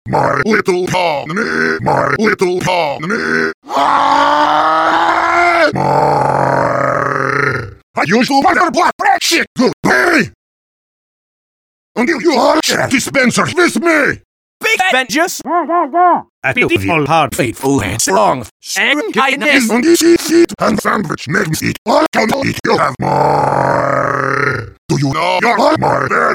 my little colony, my little colony. My usual mother black rat shit. Good day. Until you all chat dispensers with me. Big vengeance. A beautiful heart, faithful and strong. And kindness. On this seat and sandwich makes me eat all can eat. You have more. Do you know you're all more?